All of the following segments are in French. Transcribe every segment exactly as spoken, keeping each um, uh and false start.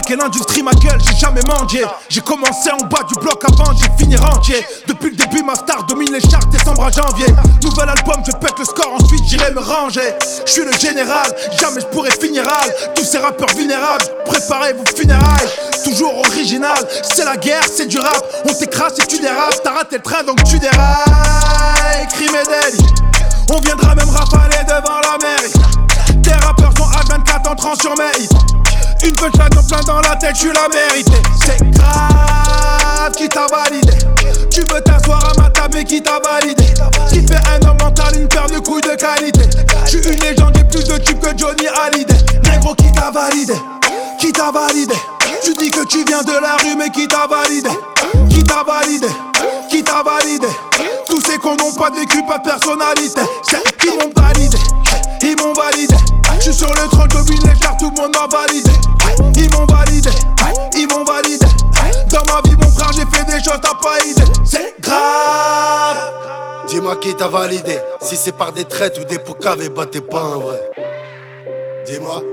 braqué l'industrie, ma gueule, j'ai jamais mendié. J'ai commencé en bas du bloc avant, j'ai fini rentier. Depuis le début, ma star domine les charts, décembre à janvier. Nouvel album, je pète le score, ensuite j'irai me ranger. Je suis le général, jamais je pourrai finir hal. Tous ces rappeurs vulnérables, préparez vos funérailles. Toujours original, c'est la guerre, c'est du rap. On t'écrase et tu dérapes, t'as raté le train donc tu dérailles. Crime et délit, on viendra même rafaler devant la mairie. Tes rappeurs sont à vingt-quatre entrant sur mes hits. Une punchline en plein dans la tête, tu l'as mérité. C'est grave, qui t'a validé. Tu veux t'asseoir à ma table mais qui t'a validé. Qui fait un homme mental, une paire de couilles de qualité. Je suis une légende, j'ai plus de tubes que Johnny Hallyday. Négro, qui t'a validé, qui t'a validé. Tu dis que tu viens de la rue mais qui t'a validé. Qui t'a validé, qui t'a validé. Tous ces cons n'ont pas de vécu, pas de personnalité. C'est qui m'ont validé, ils m'ont validé. Je suis sur le trône, domine les charts, tout le monde m'a validé. Ils m'ont validé, ils m'ont validé. Dans ma vie mon frère j'ai fait des choses t'as pas idée. C'est grave. Dis-moi qui t'a validé. Si c'est par des traites ou des poucaves, bah t'es pas un vrai. Dis-moi.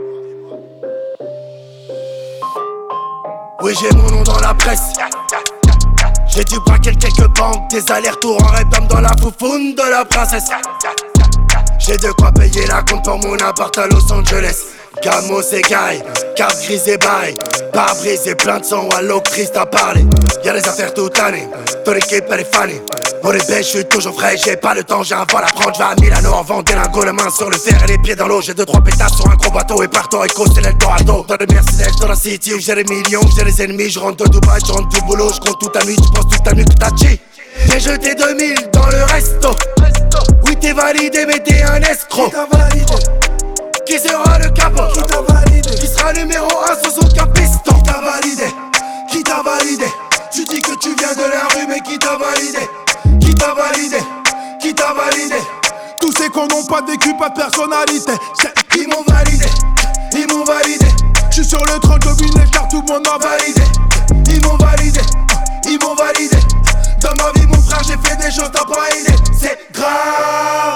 Oui j'ai mon nom dans la presse. J'ai dû braquer quelques banques, des allers-retours en rêve dans la foufoune de la princesse. J'ai de quoi payer la compte pour mon appart à Los Angeles. Gamos et Guy, carte grise et bail. Pas brisé, plein de sang, allo Christ a parlé. Y'a des affaires toute l'année, ton équipe elle est fanée. Pour les bêches, je suis toujours frais, j'ai pas le temps, j'ai un vol à prendre. Je vais à Milano en vente des lingots, la main sur le fer et les pieds dans l'eau. J'ai deux trois pétasses sur un gros bateau et partout Echo, c'est l'Eldorado. Dans le Mercedes, dans la city où j'ai les millions, j'ai les ennemis. Je rentre de Dubaï, je rentre du boulot, je compte toute ta nuit, tu penses toute ta nuit que t'as chi. J'ai jeté deux mille dans le resto. Oui t'es validé mais t'es un escroc. Qui t'a validé, qui sera le capot? Qui t'a validé, qui sera numéro un sous son capiston? Qui t'a validé, qui t'a validé. Tu dis que tu viens de la rue mais qui t'a validé. Qui t'a validé, qui t'a validé. Tous ces cons n'ont pas de vécu, pas de personnalité. C'est ils m'ont validé, ils m'ont validé. Je suis sur le trône, domine les charts, tout le monde m'a validé. Ils m'ont validé, ils m'ont validé. Dans ma vie mon frère j'ai fait des choses t'as pas idée. C'est grave.